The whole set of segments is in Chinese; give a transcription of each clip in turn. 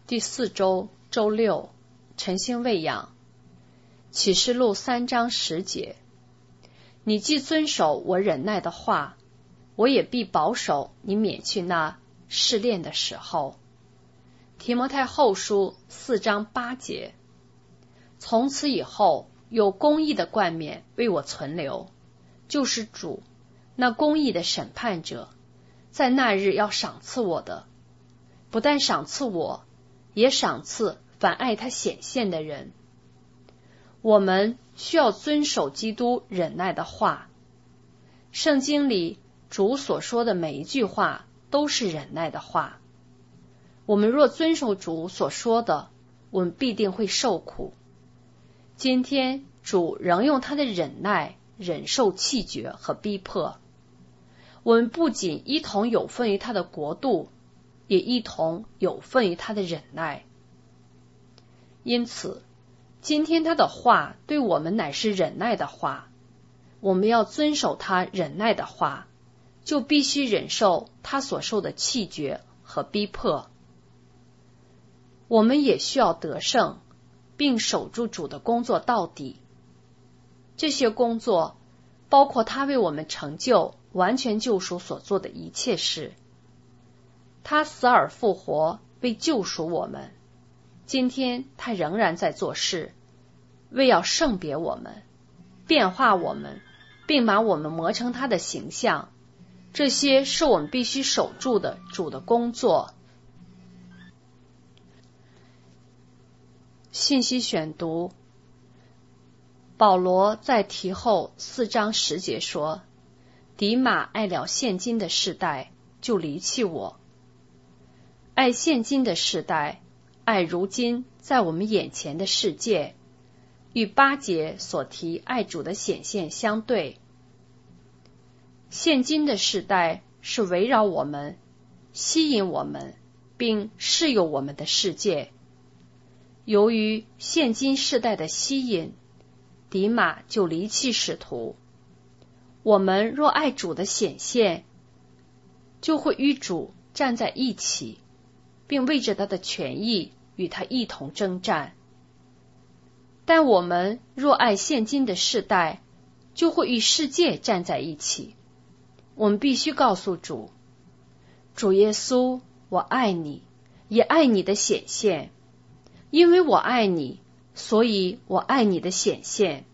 第4周周六，晨星喂养。启示录3章10节，你既遵守我忍耐的话，我也必保守你免去那试炼的时候。提摩太后书4章8节，从此以后有公义的冠冕为我存留，就是主那公义的审判者，在那日要赏赐我的，不但赏赐我，也赏赐凡爱他显现的人。我们需要遵守基督忍耐的话。圣经里主所说的每一句话都是忍耐的话。我们若遵守主所说的，我们必定会受苦。今天主仍用他的忍耐忍受气绝和逼迫。我们不仅一同有份于他的国度，也一同有份于他的忍耐。因此今天他的话对我们乃是忍耐的话。我们要遵守他忍耐的话，就必须忍受他所受的气绝和逼迫。我们也需要得胜，并守住主的工作到底。这些工作包括他为我们成就完全救赎所做的一切事。他死而复活，为救赎我们。今天他仍然在做事，为要圣别我们，变化我们，并把我们磨成他的形象。这些是我们必须守住的主的工作。信息选读，保罗在提后4章10节说，迪马爱了现今的世代，就离弃我。爱现今的世代，爱如今在我们眼前的世界，与8节所提爱主的显现相对。现今的世代是围绕我们、吸引我们并适有我们的世界。由于现今世代的吸引，迪马就离弃使徒。我们若爱主的显现，就会与主站在一起，并为着他的权益与他一同征战。但我们若爱现今的世代，就会与世界站在一起。我们必须告诉主，主耶稣，我爱你，也爱你的显现。因为我爱你，所以我爱你的显现。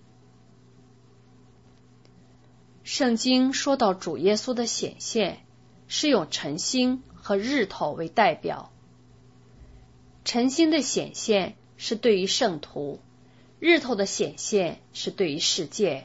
圣经说到主耶稣的显现，是用晨星和日头为代表。晨星的显现是对于圣徒，日头的显现是对于世界。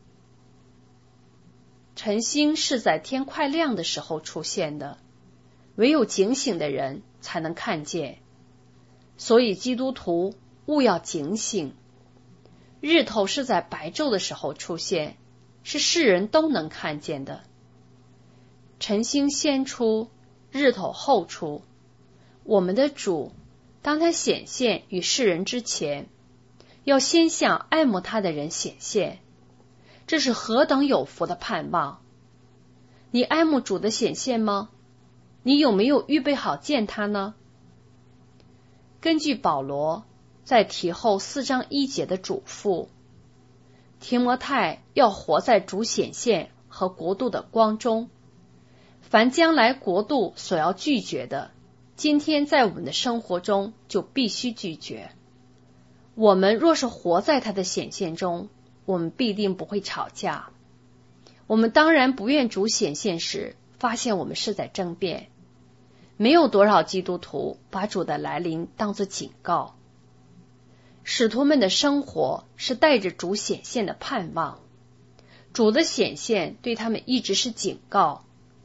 晨星是在天快亮的时候出现的，唯有警醒的人才能看见。所以基督徒务要警醒。日头是在白昼的时候出现，是世人都能看见的。晨星先出，日头后出。我们的主，当他显现与世人之前，要先向爱慕他的人显现。这是何等有福的盼望！你爱慕主的显现吗？你有没有预备好见他呢？根据保罗在提后4章1节的嘱咐，提摩太要活在主显现和国度的光中。凡将来国度所要拒绝的，今天在我们的生活中就必须拒绝。我们若是活在他的显现中，我们必定不会吵架。我们当然不愿主显现时发现我们是在争辩。没有多少基督徒把主的来临当作警告。使徒们的生活是带着主显现的盼望，主的显现对他们一直是警告，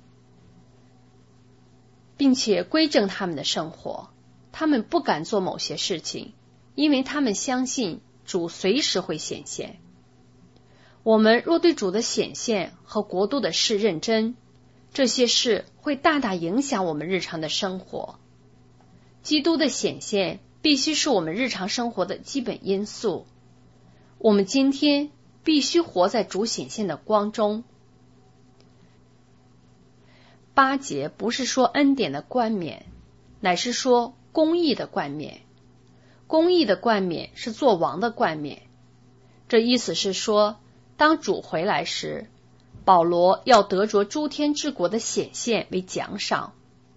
并且规正他们的生活。他们不敢做某些事情，因为他们相信主随时会显现。我们若对主的显现和国度的事认真，这些事会大大影响我们日常的生活。基督的显现必须是我们日常生活的基本因素。我们今天必须活在主显现的光中。8节不是说恩典的冠冕，乃是说公义的冠冕。公义的冠冕是做王的冠冕。这意思是说，当主回来时，保罗要得着诸天之国的显现为奖赏。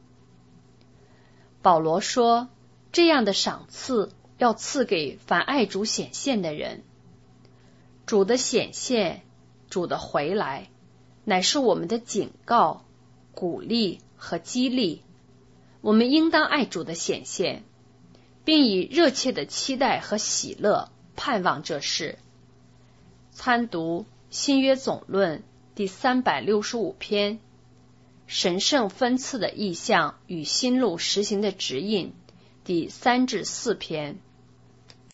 保罗说，这样的赏赐要赐给凡爱主显现的人。主的显现，主的回来，乃是我们的警告、鼓励和激励。我们应当爱主的显现，并以热切的期待和喜乐盼望这事。参读新约总论第365篇，神圣分赐的意象与新路实行的指引第3至4篇。